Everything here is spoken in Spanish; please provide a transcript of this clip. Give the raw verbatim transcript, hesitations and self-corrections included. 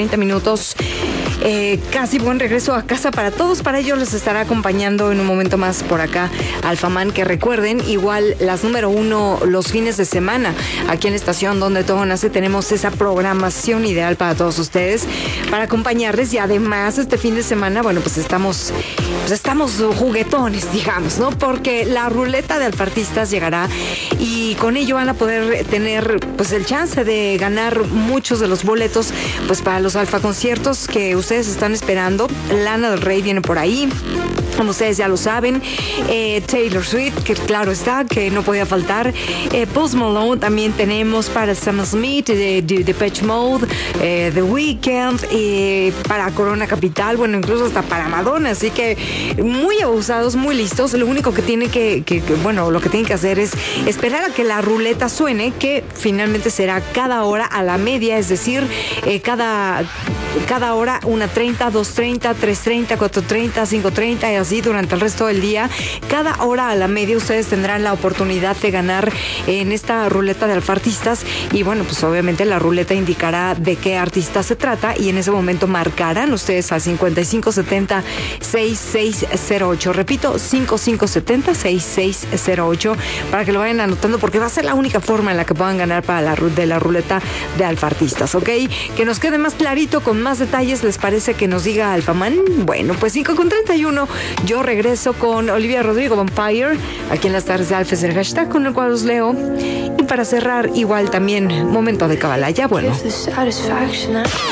treinta minutos. Eh, casi buen regreso a casa para todos. Para ellos les estará acompañando en un momento más por acá Alfamán, que recuerden, igual las número uno los fines de semana aquí en la estación donde todo nace. Tenemos esa programación ideal para todos ustedes, para acompañarles. Y además este fin de semana, bueno, pues estamos pues estamos juguetones, digamos, ¿no? Porque la ruleta de alfartistas llegará y con ello van a poder tener pues el chance de ganar muchos de los boletos pues para los alfa conciertos que ustedes están esperando. Lana del Rey viene por ahí, como ustedes ya lo saben. eh, Taylor Swift, que claro está, que no podía faltar. eh, Post Malone también tenemos, para Sam Smith, de Depeche Mode, eh, The Weeknd, eh, para Corona Capital, bueno, incluso hasta para Madonna. Así que muy abusados, muy listos. Lo único que tienen que, que, que bueno, lo que tienen que hacer es esperar a que la ruleta suene, que finalmente será cada hora a la media, es decir, eh, cada, cada hora una treinta, dos treinta, tres treinta, cuatro treinta, cinco treinta y así durante el resto del día. Cada hora a la media ustedes tendrán la oportunidad de ganar en esta ruleta de alfartistas. Y bueno, pues obviamente la ruleta indicará de qué artista se trata y en ese momento marcarán ustedes a cincuenta y cinco setenta, sesenta y seis cero ocho. Repito, cincuenta y cinco setenta, sesenta y seis cero ocho, para que lo vayan anotando, porque va a ser la única forma en la que puedan ganar para la de la ruleta de alfartistas, ¿ok? Que nos quede más clarito, con más detalles, ¿les parece que nos diga Alfamán? Bueno, pues cinco con treinta y uno, yo regreso con Olivia Rodrigo, Vampire, aquí en las tardes de Alfa, es el hashtag con el cual los leo. Y para cerrar, igual también, momento de Kabbalah, ya bueno.